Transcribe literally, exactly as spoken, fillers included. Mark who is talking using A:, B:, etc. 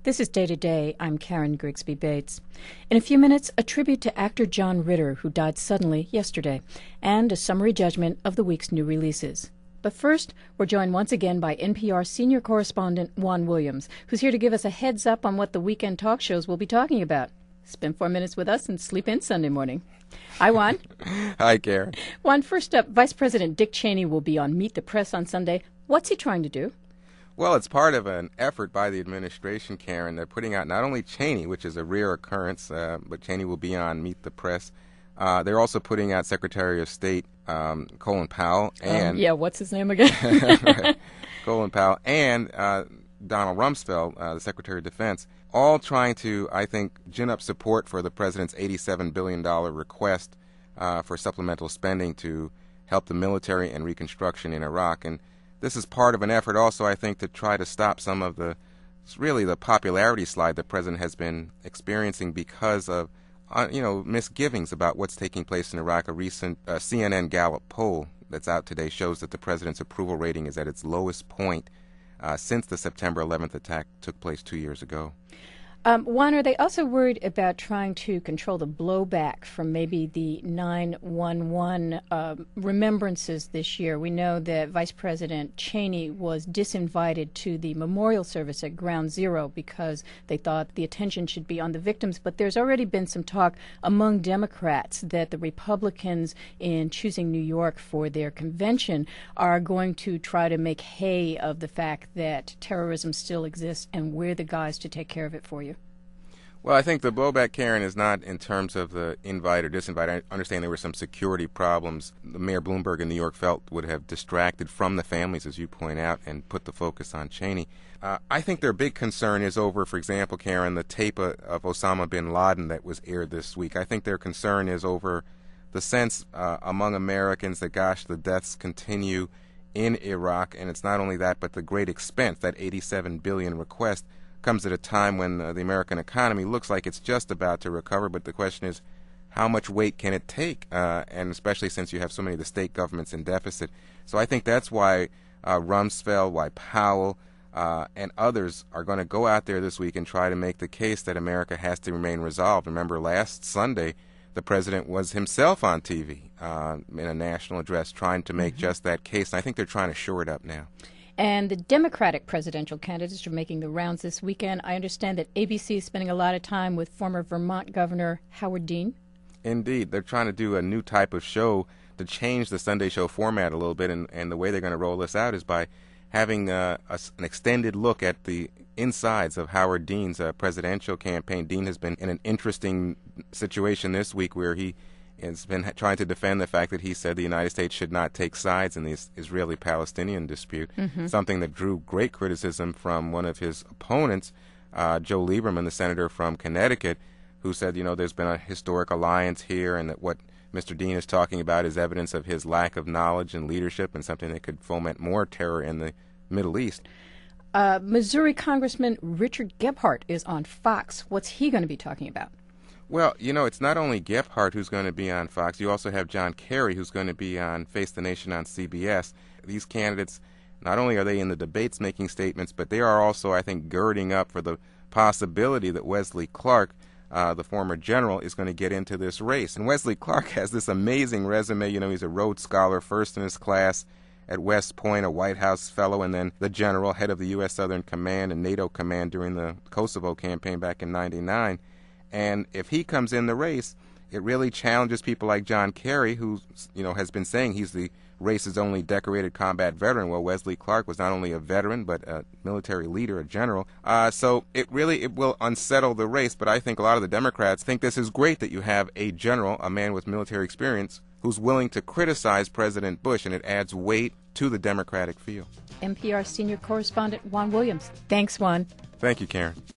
A: This is Day to Day. I'm Karen Grigsby Bates. In a few minutes, a tribute to actor John Ritter, who died suddenly yesterday, and a summary judgment of the week's new releases. But first, we're joined once again by N P R senior correspondent Juan Williams, who's here to give us a heads up on what the weekend talk shows will be talking about. Spend four minutes with us and sleep in Sunday morning. Hi, Juan.
B: Hi, Karen.
A: Juan, first up, Vice President Dick Cheney will be on Meet the Press on Sunday. What's he trying to do?
B: Well, it's part of an effort by the administration, Karen. They're putting out not only Cheney, which is a rare occurrence, uh, but Cheney will be on Meet the Press. Uh, they're also putting out Secretary of State um, Colin Powell and
A: um, yeah, what's his name again?
B: right. Colin Powell and uh, Donald Rumsfeld, uh, the Secretary of Defense, all trying to, I think, gin up support for the president's eighty-seven billion dollars request uh, for supplemental spending to help the military and reconstruction in Iraq. And this is part of an effort also, I think, to try to stop some of the, really the popularity slide the president has been experiencing because of, uh, you know, misgivings about what's taking place in Iraq. A recent uh, C N N Gallup poll that's out today shows that the president's approval rating is at its lowest point uh, since the September eleventh attack took place two years ago.
A: Um, Juan, are they also worried about trying to control the blowback from maybe the nine one one uh, remembrances this year? We know that Vice President Cheney was disinvited to the memorial service at Ground Zero because they thought the attention should be on the victims. But there's already been some talk among Democrats that the Republicans, in choosing New York for their convention, are going to try to make hay of the fact that terrorism still exists, and we're the guys to take care of it for you.
B: Well, I think the blowback, Karen, is not in terms of the invite or disinvite. I understand there were some security problems the Mayor Bloomberg in New York felt would have distracted from the families, as you point out, and put the focus on Cheney. Uh, I think their big concern is over, for example, Karen, the tape of, of Osama bin Laden that was aired this week. I think their concern is over the sense uh, among Americans that, gosh, the deaths continue in Iraq, and it's not only that, but the great expense, that eighty-seven billion dollars request, comes at a time when uh, the American economy looks like it's just about to recover, but the question is, how much weight can it take, uh, and especially since you have so many of the state governments in deficit. So I think that's why uh, Rumsfeld, why Powell, uh, and others are going to go out there this week and try to make the case that America has to remain resolved. Remember, last Sunday, the president was himself on T V uh, in a national address trying to make mm-hmm. just that case, and I think they're trying to shore it up now.
A: And the Democratic presidential candidates are making the rounds this weekend. I understand that A B C is spending a lot of time with former Vermont Governor Howard Dean.
B: Indeed. They're trying to do a new type of show to change the Sunday show format a little bit, and, and the way they're going to roll this out is by having uh, a, an extended look at the insides of Howard Dean's uh, presidential campaign. Dean has been in an interesting situation this week where he has been trying to defend the fact that he said the United States should not take sides in the Israeli-Palestinian dispute, mm-hmm. something that drew great criticism from one of his opponents, uh, Joe Lieberman, the senator from Connecticut, who said, you know, there's been a historic alliance here and that what Mister Dean is talking about is evidence of his lack of knowledge and leadership and something that could foment more terror in the Middle East.
A: Uh, Missouri Congressman Richard Gephardt is on Fox. What's he going to be talking about?
B: Well, you know, it's not only Gephardt who's going to be on Fox. You also have John Kerry who's going to be on Face the Nation on C B S. These candidates, not only are they in the debates making statements, but they are also, I think, girding up for the possibility that Wesley Clark, uh, the former general, is going to get into this race. And Wesley Clark has this amazing resume. You know, he's a Rhodes Scholar, first in his class at West Point, a White House fellow, and then the general, head of the U S Southern Command and NATO Command during the Kosovo campaign back in ninety-nine. And if he comes in the race, it really challenges people like John Kerry, who, you know, has been saying he's the race's only decorated combat veteran. Well, Wesley Clark was not only a veteran, but a military leader, a general. Uh, so it really it will unsettle the race. But I think a lot of the Democrats think this is great that you have a general, a man with military experience, who's willing to criticize President Bush, and it adds weight to the Democratic field.
A: N P R senior correspondent Juan Williams. Thanks, Juan.
B: Thank you, Karen.